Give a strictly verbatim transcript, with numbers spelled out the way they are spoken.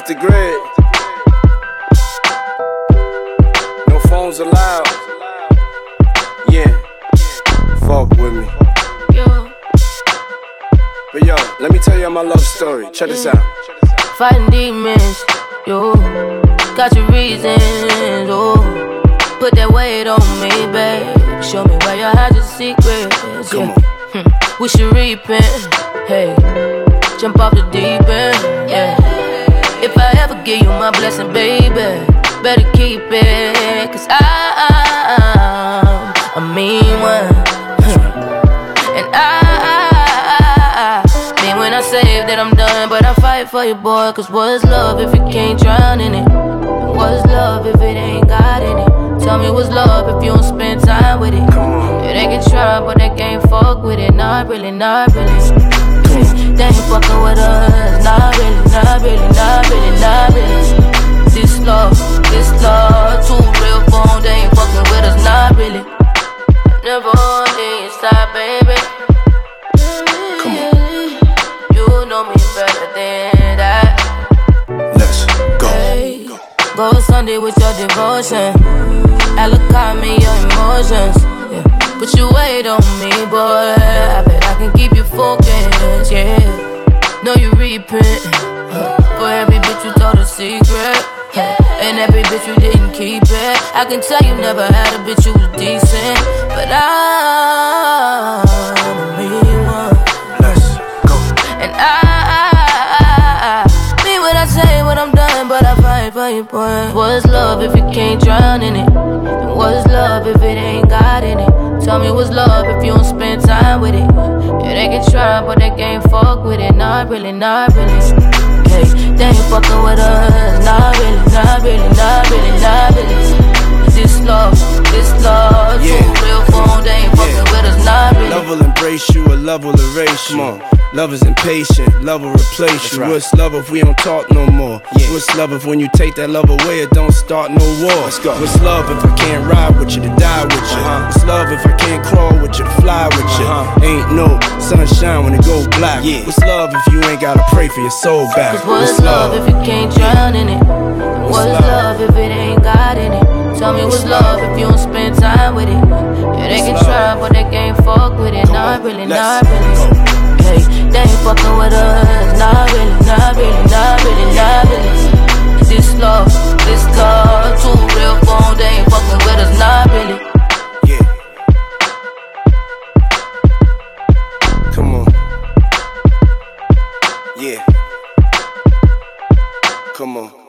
off the grid. No phones allowed. Yeah, fuck with me. But yo, let me tell you my love story. Check this out. Fighting demons, yo. Got your reasons, oh. Put that weight on me, babe. Show me where you hide your secrets. Come Yeah. on. Hmm. We should repent. Hey, jump off the deep end. Yeah. If I ever give you my blessing, baby, better keep it. Cause I, I'm a mean one. And I, mean when I say that I'm done, but I fight for you, boy. Cause what's love if you can't drown in it? And what's love if it ain't God in it? Tell me what's love if you don't spend time with it? Yeah, they can try, but they can't fuck with it. Not really, not really. They ain't fucking with us. Not really, not really, not really, not really. This love, this love, too real for them. They ain't fucking with us. Not really. Never on the inside, baby. Come on. You know me better than that. Let's go. Hey, go Sunday with your devotion. Allocate me your emotions. Yeah. Put your weight on me, boy. I bet I can keep you focused. Yeah. Know you repent huh. For every bitch you told a secret. Huh. And every bitch you didn't keep it. I can tell you never had a bitch who was decent. But I'm a mean one. Let's go. And I, mean what I say when I'm done, but I fight for you, boy. What's love if you can't drown in it? And what's love if it ain't God in it? Tell me what's love if you don't spend time with it? Yeah, they can try, but they can't fuck with it. Not really, not really. Hey, they ain't fucking with us. Not really, not really, not really, not really. This love, this love, Yeah. too real for them. They ain't fucking Yeah. with us. Not really. Love will embrace you, or love will erase you. Come on. Love is impatient, love will replace That's you. Right. What's love if we don't talk no more? Yeah. What's love if when you take that love away, it don't start no war? Let's go. What's love if I can't ride with you, to die with you? Uh-huh. What's love if I can't crawl with you, to fly with you? Uh-huh. Ain't no sunshine when it go black. Yeah. What's love if you ain't gotta pray for your soul back? Cause what's, what's love, love if you can't drown in it? What's, what's love? love if it ain't God in it? Tell me what's, what's love, love if you don't spend time with it? Yeah, they can try, but they can't fuck with it. Come not on. really, Let's not really. Go. Hey, they ain't fucking with us. Not really, not really, not really, not really. This love, this love, too real for them. They ain't fucking with us. Not really. Yeah. Come on. Yeah. Come on.